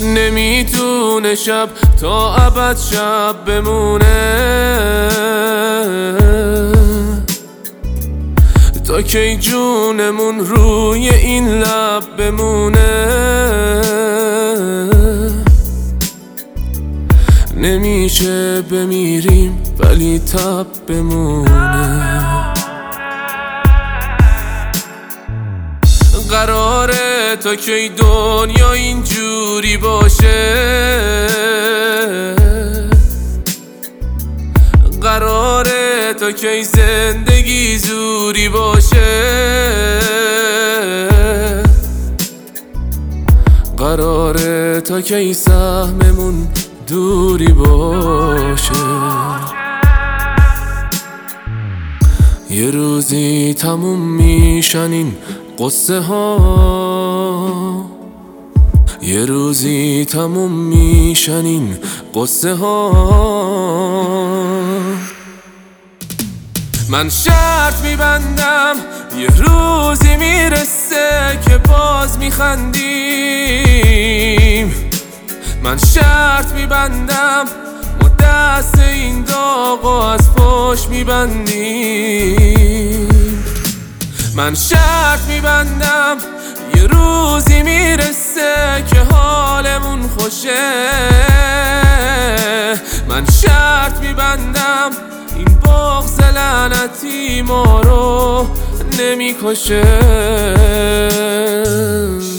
نمیتونه شب تا ابد شب بمونه، تا کی جونمون روی این لب بمونه. نمیشه بمیریم ولی تب بمونه. قراره تا کی دنیا اینجوری باشه، قراره تا کی زندگی زوری باشه، قراره تا کی سهممون دوری باشه. یه روزی تموم میشن این قصه ها، یه روزی تموم میشن این قصه ها. من شرط میبندم یه روزی میرسه که باز میخندیم. من شرط میبندم ما دست این داغو از پشت میبندیم. من شرط میبندم یه روزی میرسه که حالمون خوشه. من شرط میبندم این بغض لعنتی ما رو نمیکشه.